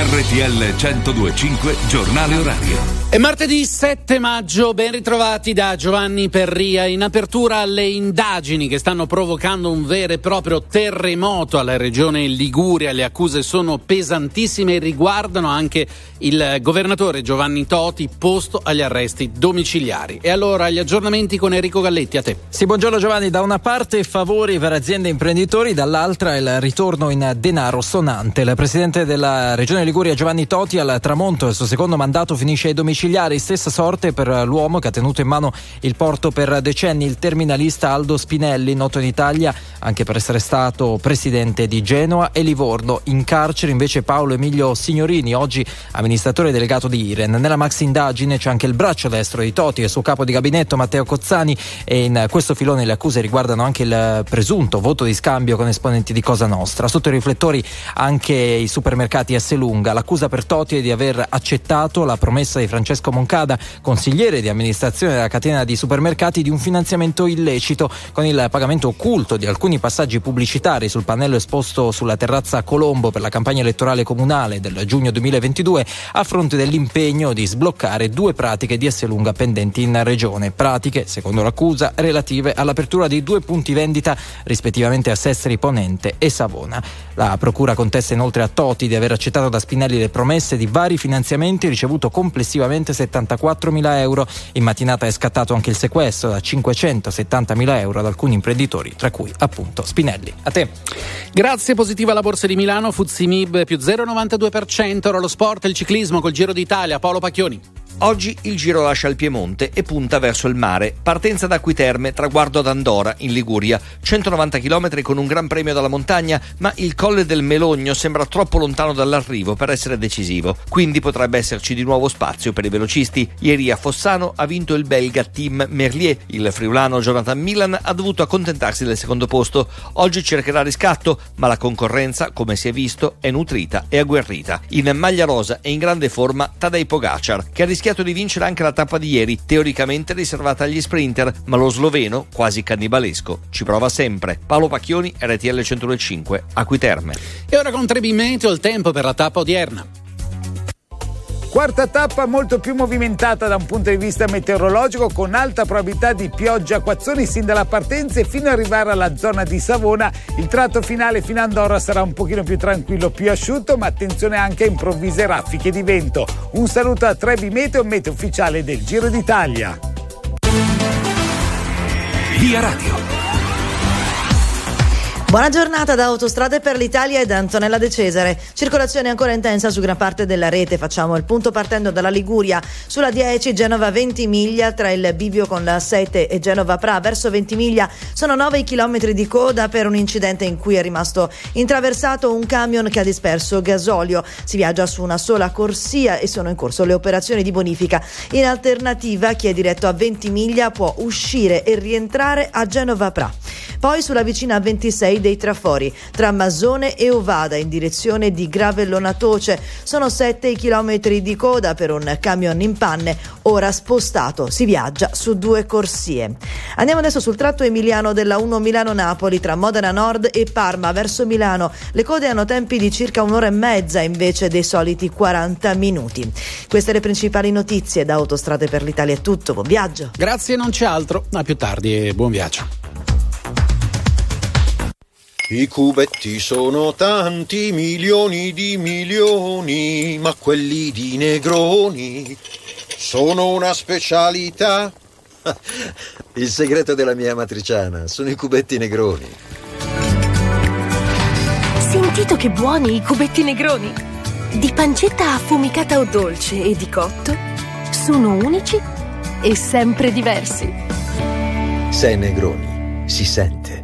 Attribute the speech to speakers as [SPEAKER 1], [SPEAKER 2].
[SPEAKER 1] RTL 102.5 Giornale Orario.
[SPEAKER 2] È martedì 7 maggio, ben ritrovati da Giovanni Perria. In apertura alle indagini che stanno provocando un vero e proprio terremoto alla regione Liguria. Le accuse sono pesantissime e riguardano anche il governatore Giovanni Toti, posto agli arresti domiciliari. E allora gli aggiornamenti con Enrico Galletti, a te.
[SPEAKER 3] Sì, buongiorno Giovanni. Da una parte favori per aziende e imprenditori, dall'altra il ritorno in denaro sonante. Il presidente della regione Liguria Giovanni Toti al tramonto del suo secondo mandato finisce ai domiciliari. Stessa sorte per l'uomo che ha tenuto in mano il porto per decenni, il terminalista Aldo Spinelli, noto in Italia anche per essere stato presidente di Genoa e Livorno. In carcere invece Paolo Emilio Signorini, oggi amministratore delegato di Iren. Nella maxi indagine c'è anche il braccio destro di Toti e il suo capo di gabinetto Matteo Cozzani, e in questo filone le accuse riguardano anche il presunto voto di scambio con esponenti di Cosa Nostra. Sotto i riflettori anche i supermercati Esselunga. L'accusa per Toti è di aver accettato la promessa di Francesco Moncada, consigliere di amministrazione della catena di supermercati, di un finanziamento illecito con il pagamento occulto di alcuni passaggi pubblicitari sul pannello esposto sulla terrazza Colombo per la campagna elettorale comunale del giugno 2022, a fronte dell'impegno di sbloccare 2 pratiche di Esselunga pendenti in regione. Pratiche, secondo l'accusa, relative all'apertura di 2 punti vendita rispettivamente a Sestri Ponente e Savona. La procura contesta inoltre a Toti di aver accettato da Spinelli le promesse di vari finanziamenti, ricevuto complessivamente 74.000 euro. In mattinata è scattato anche il sequestro da 570.000 euro ad alcuni imprenditori, tra cui appunto Spinelli. A te.
[SPEAKER 2] Grazie. Positiva la borsa di Milano, FTSE MIB più 0,92%. Ora lo sport e il ciclismo col Giro d'Italia. Paolo Pacchioni.
[SPEAKER 4] Oggi il Giro lascia il Piemonte e punta verso il mare. Partenza da Acquiterme, traguardo ad Andora, in Liguria. 190 km con un gran premio dalla montagna, ma il Colle del Melogno sembra troppo lontano dall'arrivo per essere decisivo. Quindi potrebbe esserci di nuovo spazio per i velocisti. Ieri a Fossano ha vinto il belga Tim Merlier. Il friulano Jonathan Milan ha dovuto accontentarsi del secondo posto. Oggi cercherà riscatto, ma la concorrenza, come si è visto, è nutrita e agguerrita. In maglia rosa e in grande forma Tadej Pogacar, che ha rischiato di vincere anche la tappa di ieri, teoricamente riservata agli sprinter, ma lo sloveno, quasi cannibalesco, ci prova sempre. Paolo Pacchioni, RTL 102.5, Acquiterme.
[SPEAKER 2] E ora con Trebi Meteo il tempo per la tappa odierna.
[SPEAKER 5] Quarta tappa molto più movimentata da un punto di vista meteorologico, con alta probabilità di pioggia, acquazzoni sin dalla partenza e fino ad arrivare alla zona di Savona. Il tratto finale fino ad Andorra sarà un pochino più tranquillo, più asciutto, ma attenzione anche a improvvise raffiche di vento. Un saluto a Trebi Meteo, meteo ufficiale del Giro d'Italia.
[SPEAKER 1] Via Radio.
[SPEAKER 6] Buona giornata da Autostrade per l'Italia e da Antonella De Cesare. Circolazione ancora intensa su gran parte della rete. Facciamo il punto partendo dalla Liguria. Sulla 10 Genova-Ventimiglia, tra il bivio con la Sete e Genova-Pra verso Ventimiglia sono 9 chilometri di coda per un incidente in cui è rimasto intraversato un camion che ha disperso gasolio. Si viaggia su una sola corsia e sono in corso le operazioni di bonifica. In alternativa, chi è diretto a Ventimiglia può uscire e rientrare a Genova-Pra. Poi sulla vicina 26 dei Trafori, tra Masone e Ovada in direzione di Gravellona Toce sono 7 chilometri di coda per un camion in panne, ora spostato, si viaggia su 2 corsie. Andiamo adesso sul tratto emiliano della 1 Milano-Napoli, tra Modena Nord e Parma verso Milano. Le code hanno tempi di circa 1 ora e mezza invece dei soliti 40 minuti. Queste le principali notizie. Da Autostrade per l'Italia è tutto, buon viaggio.
[SPEAKER 2] Grazie, non c'è altro, a più tardi e buon viaggio.
[SPEAKER 7] I cubetti sono tanti, milioni di milioni, ma quelli di Negroni sono una specialità. Il segreto della mia amatriciana sono i cubetti Negroni.
[SPEAKER 8] Sentito che buoni i cubetti Negroni? Di pancetta affumicata o dolce e di cotto, sono unici e sempre diversi.
[SPEAKER 7] Se è Negroni, si sente.